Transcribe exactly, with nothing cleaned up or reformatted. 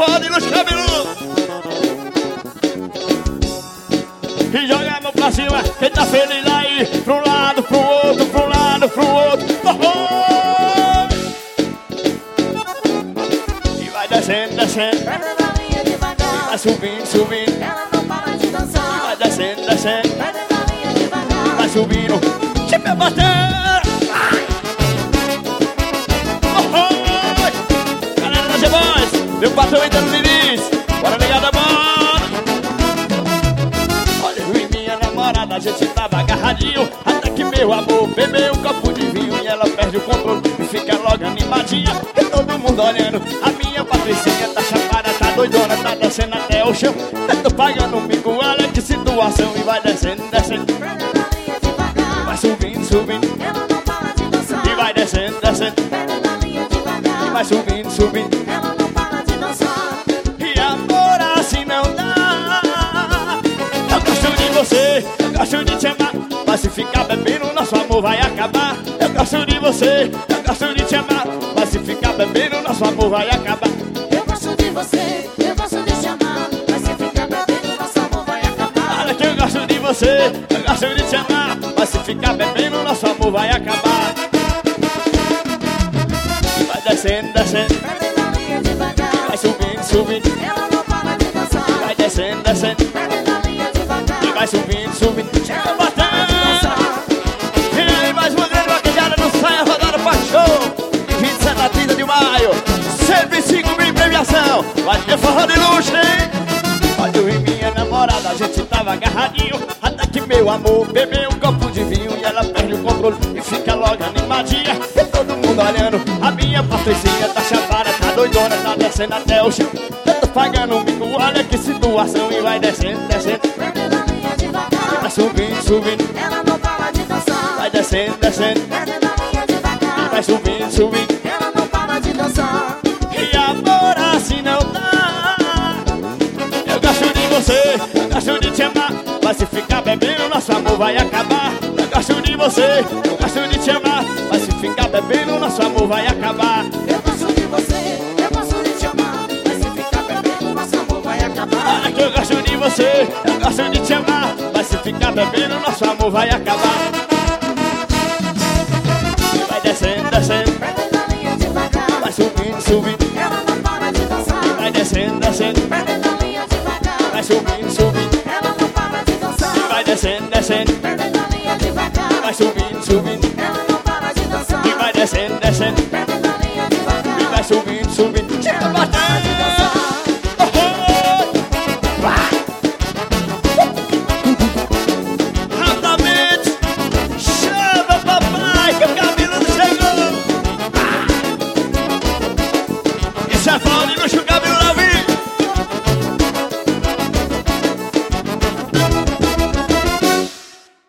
forró de Luxo Cabeludo. E joga a mão pra cima, quem tá feliz aí. Pro lado, pro outro, pro lado, pro outro. Oh, oh. E vai descendo, descendo. Perna na linha devagar. Vai subindo, subindo. Ela não para de dançar. Vai descendo, descendo. Perna na linha devagar. Vai subindo. Chega batendo. Oh, oh. Galera da G-Boys, meu patrão entrando no início. Bora ligar da bola. Olha, eu e minha namorada, a gente tava agarradinho. Até que meu amor bebeu um copo de vinho e ela perde o controle e fica logo animadinha. E todo mundo olhando. A minha Patricinha tá chapada, tá doidona, tá descendo até o chão. Eu tô pagando um bico, olha que situação. E vai descendo, descendo. Perna na linha devagar. Vai subindo, subindo. Ela não para de dançar. E vai descendo, descendo. Perna na linha devagar. E vai subindo, subindo. Ela não para de dançar. E amor assim não dá. Eu gosto de você, eu gosto de te amar. Mas se ficar bebendo, nosso amor vai acabar. Eu gosto de você, eu gosto de te amar. Mas se ficar bebendo, nosso amor vai acabar. Eu gosto de você, eu gosto de te amar. Mas se ficar bebendo, nosso amor vai acabar. Olha que eu gosto de você, eu gosto de te amar. Mas se ficar bebendo, nosso amor vai acabar. Vai descendo, descendo. Perna na linha devagar. Vai subindo, subindo. Ela não para de dançar. Vai descendo, descendo. Perna na linha devagar. E vai subindo, subindo. Chega Ela não para de dançar. batendo. E aí, mais uma grande vaquejada no Saia Rodada Paixão. vinte e sete a trinta de maio. cento e cinco mil em premiação. Vai ter forró de luxo, hein? Olha, eu e minha namorada, a gente tava agarradinho. Até que meu amor bebeu um copo de vinho e ela perde o controle e fica logo animadinha. E todo mundo olhando. A minha Patricinha tá chapada, tá doidona, tá descendo até o chão. Eu tô pagando um bico, olha que situação. E vai descendo, descendo. Perna na linha devagar. Vai subindo, subindo. Ela não para de dançar. Vai descendo, descendo. Perna na linha devagar. Vai subindo, subindo. Ela não para de dançar. E amor assim não dá. Eu gosto de você, eu gosto de te amar. Mas se ficar bebendo, nosso amor vai acabar. Eu gosto de você, eu gosto de te amar. Mas se ficar bebendo, nosso amor vai acabar. Eu gosto de você, eu gosto de te amar. Mas se ficar bebendo, nosso amor vai acabar. Olha que eu gosto de você, eu gosto de te amar. Mas se ficar bebendo, nosso amor vai acabar. Vai descendo, descendo. Perna na linha devagar. Vai subindo, subindo. Ela não para de dançar. Vai descendo, descendo. Perna na linha devagar. Vai subindo, subindo. Ela não para de dançar. Vai descendo, descendo. Perna na linha devagar. Vai subindo, subindo. Ela não para de dançar. E vai descendo, descendo. Perna na linha devagar. E vai subindo, subindo.